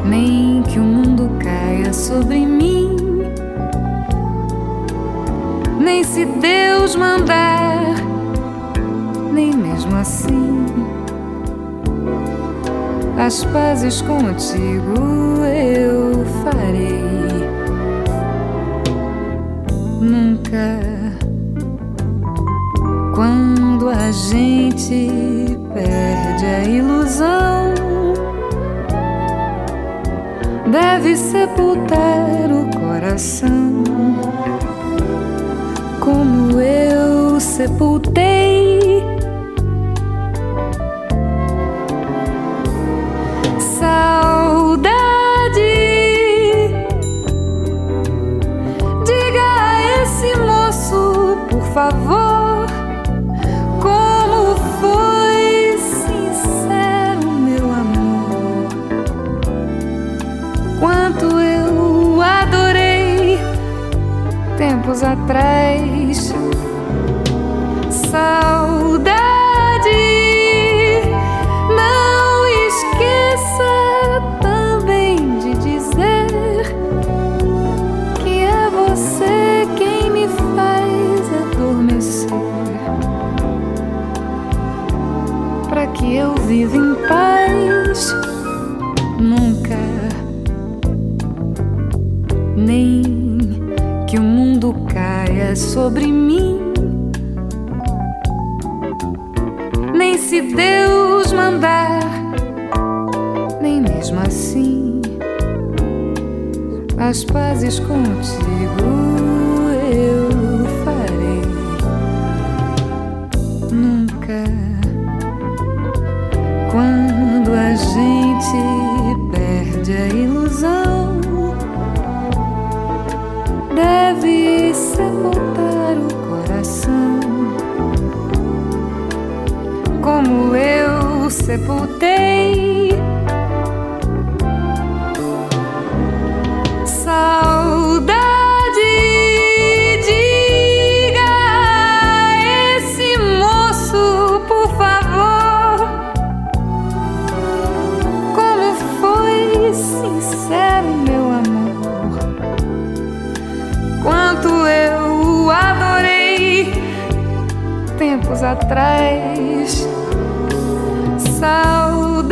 nem que o mundo caia sobre mim, nem se Deus mandar, nem mesmo assim. As pazes contigo eu farei. Nunca, quando a gente perde a ilusão, deve sepultar o coração, como eu sepultei. Saudade, diga a esse moço, por favor, como foi sincero meu amor, quanto eu adorei tempos atrás. Saudade, não esqueça também de dizer que é você quem me faz adormecer, para que eu viva em paz. Nunca, nem que o mundo caia sobre mim, nem se Deus mandar, nem mesmo assim. As pazes contigo eu farei. Nunca, quando a gente perde a ilusão, deve sepultar o coração, como eu sepultei. Saudade, diga a esse moço, por favor, como foi sincero meu amor, quanto eu adorei tempos atrás. Saudade,